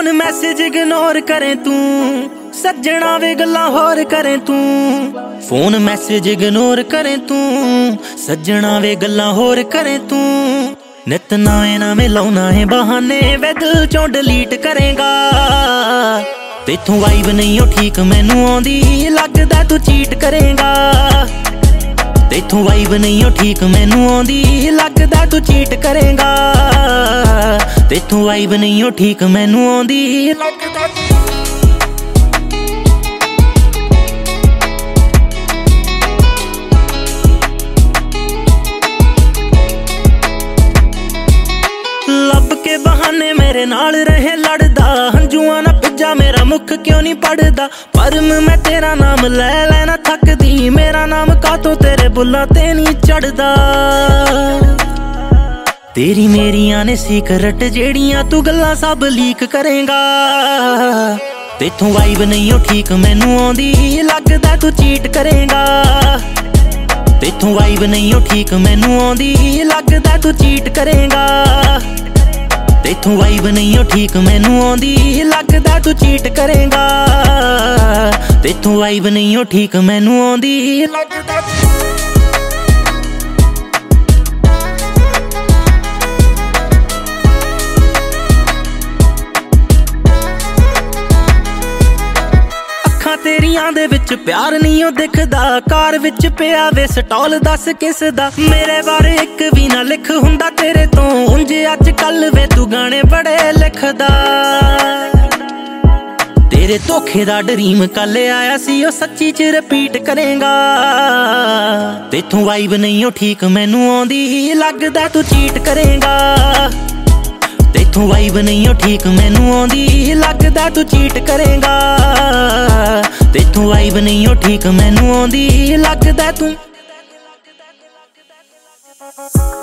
Phone message ignore करे तू, सज्जणा वे गल्लां होर करे तू। फोन मैसेज इग्नोर करे तू, सज्जणा वे गल्लां होर करे तू। नित नवे नवे लाउना है बहाने, वे दिल चों डिलीट करेगा। तेथों वाइब नहीं हो ठीक मैनू आउंदी, लगदा तू चीट करेगा। तेथों वाइब नहीं हो ठीक मैनू आउंदी, लगदा तू चीट करेगा। तेथों वाइब नहीं हो ठीक मैनू आउंदी, लगदा लब के बहाने मेरे नाल रहे लड़दा। हंजुआ ना पिज्जा मेरा मुख क्यों नहीं पड़दा। पर मैं तेरा नाम ले लेना थकदी, मेरा नाम कातों तेरे बुल्ला ते नहीं चढ़दा। तेरी मेरियां ने सीक्रेट जेड़ियां तू गल्लां सब लीक करेगा। तेथों वाइब नहीं हो ठीक मैनू आउंदी, लगदा तू चीट करेगा। तेथों वाइब नहीं हो ठीक मैनू आउंदी, लगदा तू चीट करेगा। तेथों वाइब नहीं हो ठीक मैनू आउंदी, लगदा तू चीट करेगा। तेथों वाइब नहीं हो ठीक मैनू आउंदी, लगदा अखां तेरियां दे विच प्यार नहीं हो दिखदा। कार विच पिया वे स्टॉल दस किस दा। मेरे बारे एक भी ना लिख हुंदा तेरे तो, उंज अज कल वे तू गाने बड़े लिखदा। तेरे धोखे दा ड्रीम कल आया सी, ओ सच्ची च रिपीट करेगा। तेथों वाइब नहीं हो ठीक मैनू आउंदी, लगदा तू चीट करेगा। तेथों वाइब नहीं हो ठीक मैनू आउंदी, लगदा तू चीट करेगा। तेथों वाइब नहीं हो ठीक मैनू आउंदी, लगदा तू